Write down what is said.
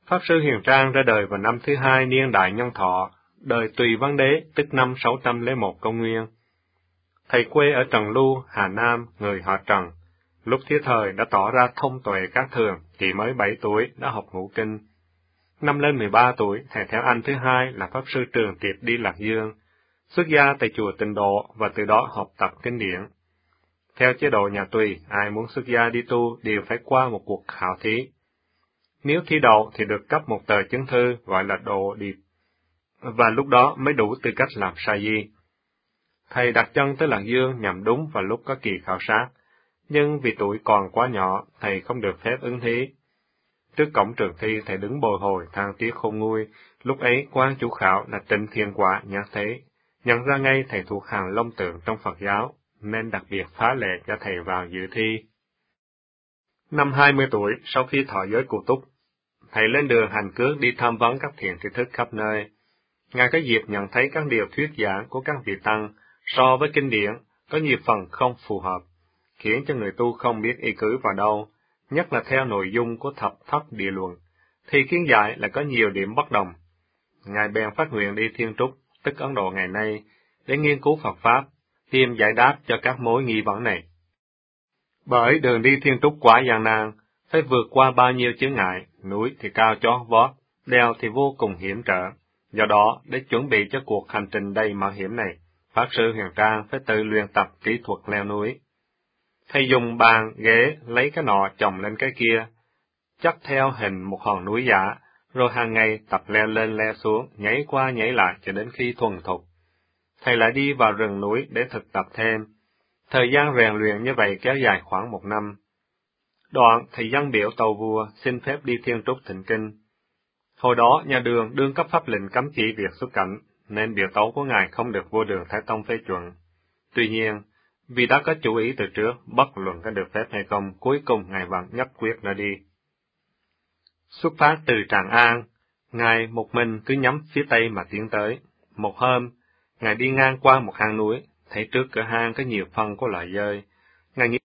Pháp Sư Hiền Trang ra đời vào năm thứ 2 niên đại Nhân Thọ, đời Tùy Văn Đế, tức năm 601 công nguyên. Thầy quê ở Trần Lưu, Hà Nam, người họ Trần. Lúc thiếu thời đã tỏ ra thông tuệ các thường, chỉ mới 7 tuổi đã học ngũ kinh. Năm lên 13 tuổi, thầy theo anh thứ hai là Pháp Sư Trường Tiệp đi Lạc Dương, xuất gia tại chùa Tịnh Độ và từ đó học tập kinh điển. Theo chế độ nhà Tùy, ai muốn xuất gia đi tu đều phải qua một cuộc khảo thí. Nếu thi đậu thì được cấp một tờ chứng thư gọi là Độ Điệp, và lúc đó mới đủ tư cách làm sa di. Thầy đặt chân tới Lạc Dương nhằm đúng vào lúc có kỳ khảo sát, nhưng vì tuổi còn quá nhỏ, thầy không được phép ứng thí. Trước cổng trường thi, thầy đứng bồi hồi than tiếc khôn nguôi, lúc ấy quan chủ khảo là Trịnh Thiên Quả nhắc thấy, nhận ra ngay thầy thuộc hàng Long Tượng trong Phật giáo, nên đặc biệt phá lệ cho thầy vào dự thi. Năm 20 tuổi, sau khi thọ giới cụ túc, thầy lên đường hành cước đi tham vấn các thiền tri thức khắp nơi. Ngài có dịp nhận thấy các điều thuyết giảng của các vị tăng so với kinh điển có nhiều phần không phù hợp, khiến cho người tu không biết y cứ vào đâu, nhất là theo nội dung của thập thất địa luận, thì kiến giải lại có nhiều điểm bất đồng. Ngài bèn phát nguyện đi Thiên Trúc, tức Ấn Độ ngày nay, để nghiên cứu Phật Pháp, tìm giải đáp cho các mối nghi vấn này. Bởi đường đi Thiên Trúc quá gian nan, phải vượt qua bao nhiêu chướng ngại, núi thì cao chót vót, đèo thì vô cùng hiểm trở. Do đó, để chuẩn bị cho cuộc hành trình đầy mạo hiểm này, Pháp Sư Hiền Trang phải tự luyện tập kỹ thuật leo núi. Thầy dùng bàn, ghế, lấy cái nọ chồng lên cái kia, chắc theo hình một hòn núi giả, rồi hàng ngày tập leo lên leo xuống, nhảy qua nhảy lại cho đến khi thuần thục. Thầy lại đi vào rừng núi để thực tập thêm. Thời gian rèn luyện như vậy kéo dài khoảng 1 năm. Đoạn, thầy dâng biểu tâu vua, xin phép đi Thiên Trúc thỉnh kinh. Hồi đó, nhà Đường đương cấp pháp lệnh cấm chỉ việc xuất cảnh, nên biểu tấu của ngài không được vua Đường Thái Tông phê chuẩn. Tuy nhiên, vì đã có chủ ý từ trước, bất luận có được phép hay không, cuối cùng ngài vẫn nhất quyết ra đi. Xuất phát từ Tràng An, ngài một mình cứ nhắm phía tây mà tiến tới. Một hôm, ngài đi ngang qua một hang núi, thấy trước cửa hang có nhiều phân của loài dơi. Ngài nghĩ